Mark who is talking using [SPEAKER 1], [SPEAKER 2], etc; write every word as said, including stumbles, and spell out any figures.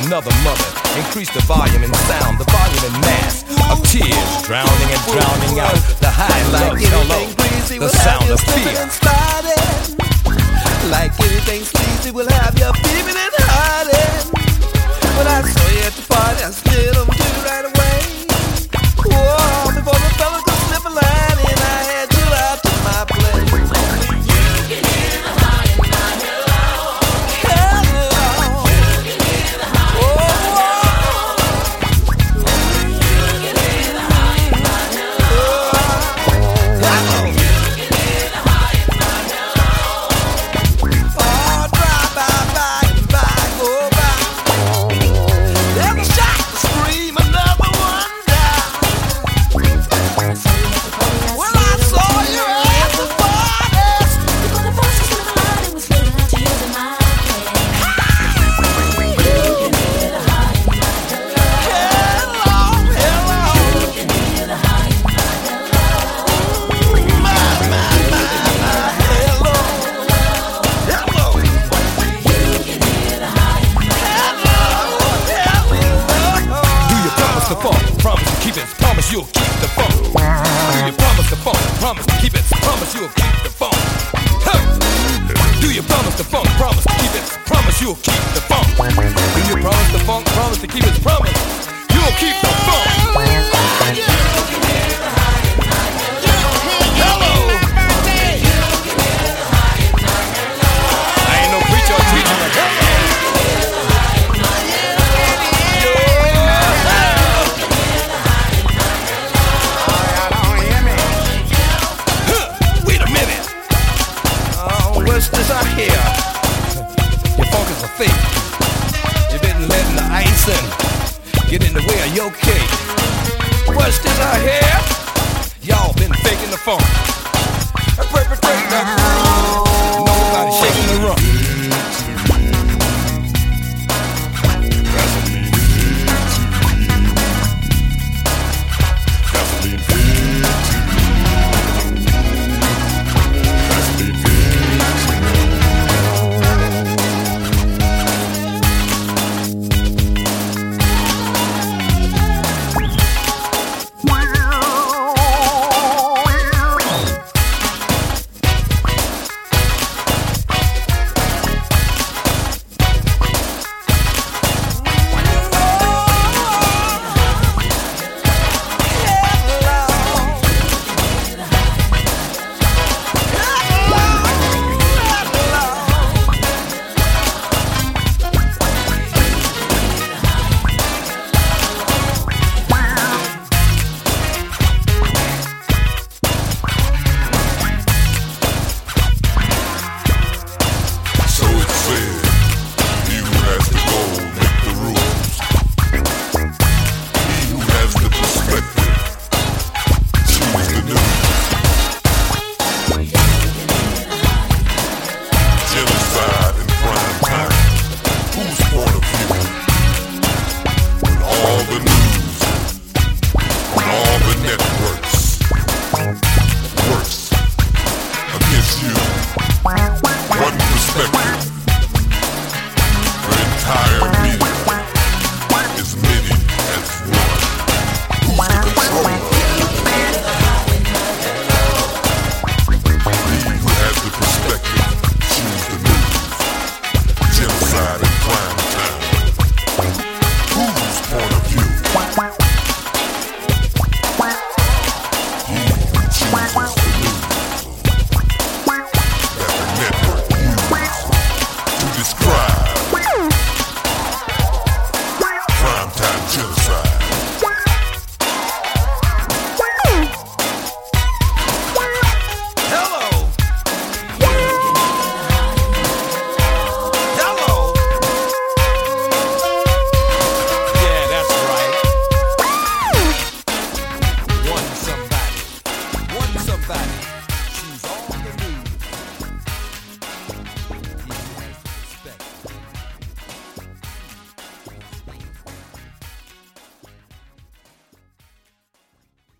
[SPEAKER 1] another mother. Increase the volume and sound, the volume and mass of tears, drowning and drowning out the high love, hello, the sound of fear.
[SPEAKER 2] Like anything sleazy will have you beaming and hiding. When I saw you at the party, I slid on to you right away. Whoa, before the fella could slip a line in, I had you out to my place. Only you can hear the high and my hello. Hello. You can hear the high and my hello. Only you can hear the high and my hello. Hello. You can hear the high and my hello. Oh, drive by, by, and by, go by. There's a shot to scream, another one down. Well, I saw you at the party.
[SPEAKER 3] Before the first was the light, it was feeling like tears in my head. You can hear the high and my hello.
[SPEAKER 2] Hello, hello.
[SPEAKER 3] You can hear the high and my hello.
[SPEAKER 2] My, my, my, my, hello. Hello.
[SPEAKER 3] You can hear the high and my
[SPEAKER 2] Hello, hello.
[SPEAKER 1] Do you promise the phone? Promise to keep it. Promise you'll keep the phone. Do you promise the phone? Promise to keep it. Promise you'll keep the phone. Hey! Do you promise the phone? Promise to keep it. Promise you'll keep the phone. Do you promise the phone? Promise to keep it. Promise you'll keep the phone. Hello. I ain't no preacher or teacher, but hello. Wait a minute.
[SPEAKER 2] Oh, what's this I hear?
[SPEAKER 1] Your funk is a fake. You've been letting the icing get in the way of your cake.
[SPEAKER 2] What's this I hear?
[SPEAKER 1] Y'all been faking the funk. A perpetrating the nobody shaking the rum.
[SPEAKER 2] Somebody.